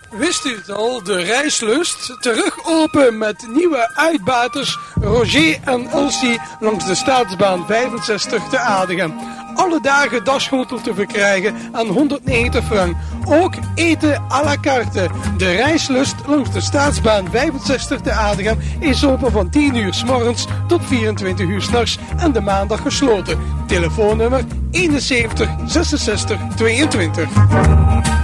Wist u het al? De Reislust terug open met nieuwe uitbaters Roger en Elsie langs de Staatsbaan 65 te Adegem. Alle dagen dagschotel te verkrijgen aan 190 frank. Ook eten à la carte. De Reislust langs de Staatsbaan 65 te Adegem is open van 10 uur 's morgens tot 24 uur 's nachts en de maandag gesloten. Telefoonnummer 71 66 22.